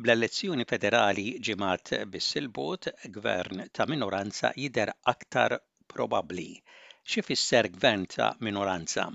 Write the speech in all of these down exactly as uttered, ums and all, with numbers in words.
Bl-elezzjoni federali ġimgħat biss il-bogħod, gvern ta' minoranza jidher aktar probabbli. X'ifisser gvern ta' minoranza?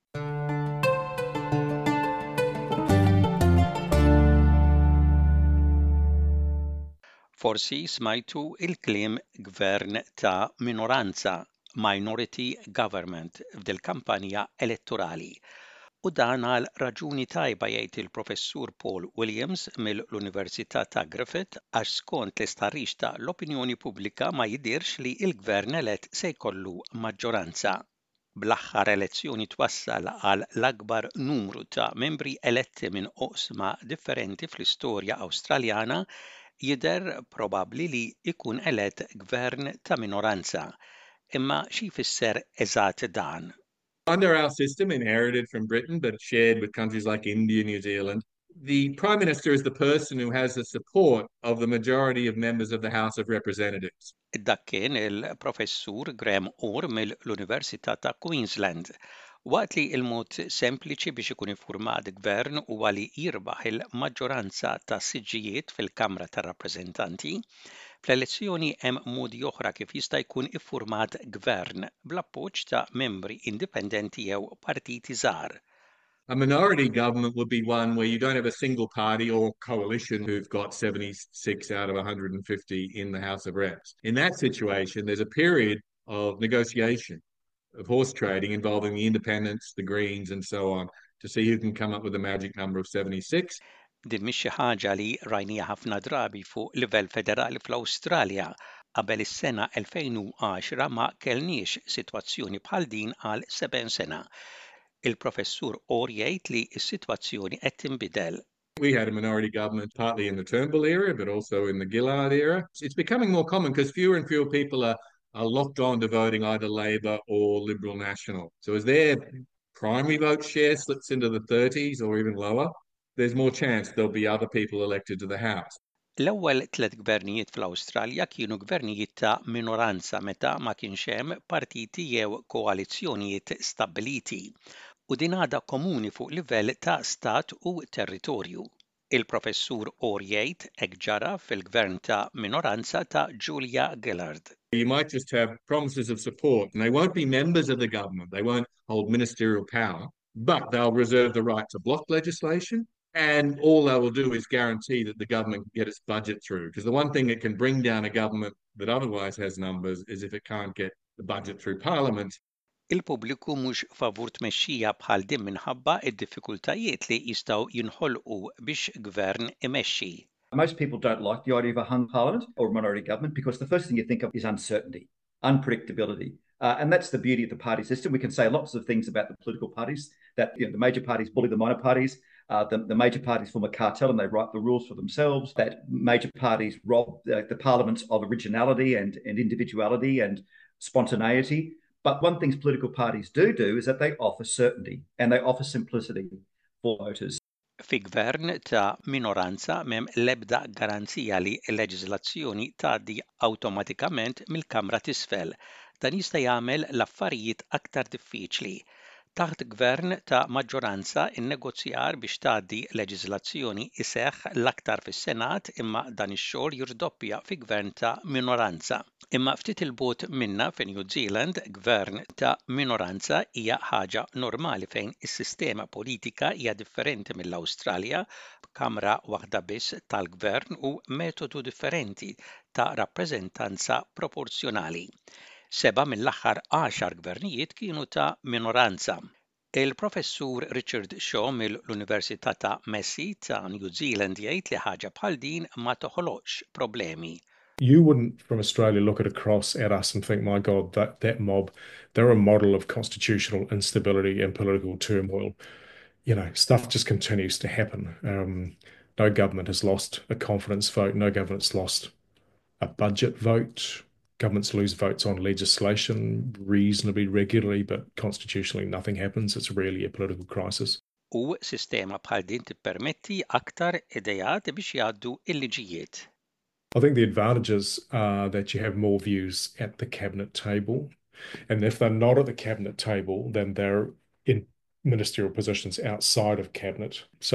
Forsi smajtu il-kliem gvern ta' minoranza, minority government, f'dil kampanja elettorali. U dan għal raġuni tajba jgħid il-professur Paul Williams mill-Università ta' Griffith għax skont l-istħarriġ ta' l-opinjoni pubblika ma jidhirx li l-gvern elett se jkollu maġġoranza. Bl-aħħar elezzjoni twassal għal l-akbar numru ta' membri eletti minn oqsma differenti fl-istorja Awstraljana jidher probabbli li jkun elett gvern ta' minoranza. Imma xi jfisser eżatt dan? Under our system, inherited from Britain but shared with countries like India, New Zealand, the Prime Minister is the person who has the support of the majority of members of the House of Representatives. Dak kien il-professur Graham Orr mill-Università ta' Queensland. Waqt li il-mod sempliċi biex ikun iffurmat gvern huwa li jirbaħ il-maġġoranza ta' siġġijiet fil-Kamra tar-Rappreżentanti, fl-elezzjoni hemm modi oħra kif jista' jkun iffurmat gvern bl-appoġġ ta' membri indipendenti jew partiti żgħar. A minority government would be one where you don't have a single party or coalition who've got seventy-six out of one hundred fifty in the House of Reps. In that situation, there's a period of negotiation, of horse trading involving the independents, the Greens, and so on, to see who can come up with a magic number of seventy-six. Din mhix xi ħaġa li rajnija ħafna drabi fuq livell federali fl-Awstralja. Qabel is-sena elfejn u għaxra ma kellniex sitwazzjoni bħal din għal seben sena. Il-professur Orr jgħid li s-sitwazzjoni qed tinbidel. We had a minority government partly in the Turnbull era, but also in the Gillard era. It's becoming more common because fewer and fewer people are, are locked on to voting either Labor or Liberal National. So as their primary vote share slips into the thirties or even lower, there's more chance there'll be other people elected to the House. L-ewwel tliet gvernijiet fl-Awstralja kienu gvernijiet ta' minoranza meta ma kienx hemm partiti jew koalizzjonijiet stabbiliti. U din għadha komuni fuq livell ta' stat u territorju. Il-professur Orr jgħid hekk ġara fil-gvern ta' minoranza ta' Julia Gillard. You might just have promises of support, and they won't be members of the government. They won't hold ministerial power, but they'll reserve the right to block legislation, and all they will do is guarantee that the government can get its budget through. Because the one thing that can bring down a government that otherwise has numbers is if it can't get the budget through Parliament. Il-pubbliku mhux favur tmexxija bħal din minħabba d-diffikultajiet li jistgħu jinħolqu biex gvern imexxi. Most people don't like the idea of a hung parliament or a minority government because the first thing you think of is uncertainty, unpredictability. Uh, and that's the beauty of the party system. We can say lots of things about the political parties, that you know, the major parties bully the minor parties, uh, the, the major parties form a cartel and they write the rules for themselves, that major parties rob uh, the parliaments of originality and, and individuality and spontaneity. But one thing political parties do do is that they offer certainty and they offer simplicity for voters. Fi gvern ta' minoranza m'hemm l-ebda garanzija li l-leġiżlazzjoni tgħaddi awtomatikament mill-Kamra t'isfel. Dan jista' jagħmel l-affarijiet aktar diffiċli. Taħt gvern ta' maġġoranza in-negozjar biex tgħaddi leġiżlazzjoni iseħħ l-aktar fis-Senat imma dan ix-xogħol jirdoppja fi gvern ta' minoranza. Imma ftit il-bogħod minnha fi New Zealand, gvern ta' minoranza hija ħaġa normali fejn is-sistema politika hija differenti mill-Awstralja b'kamra waħda biss tal-gvern u metodu differenti ta' rappreżentanza proporzjonali. Seba' mill-aħħar għaxar gvernijiet kienu ta' minoranza. Il-professur Richard Shaw mill-Università ta' Massey ta' New Zealand jgħid li ħaġa bħal din ma toħloqx problemi. You wouldn't, from Australia, look at across at us and think, my God, that, that mob, they're a model of constitutional instability and political turmoil. You know, stuff just continues to happen. Um, no government has lost a confidence vote. No government's lost a budget vote. Governments lose votes on legislation reasonably regularly, but constitutionally nothing happens. It's really a political crisis. U sistema bħal din tippermetti aktar idejat biex jgħaddu il-liġijiet. I think the advantages are that you have more views at the cabinet table. And if they're not at the cabinet table, then they're in ministerial positions outside of cabinet. So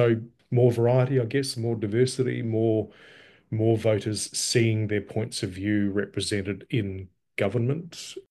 more variety, I guess, more diversity, more more voters seeing their points of view represented in government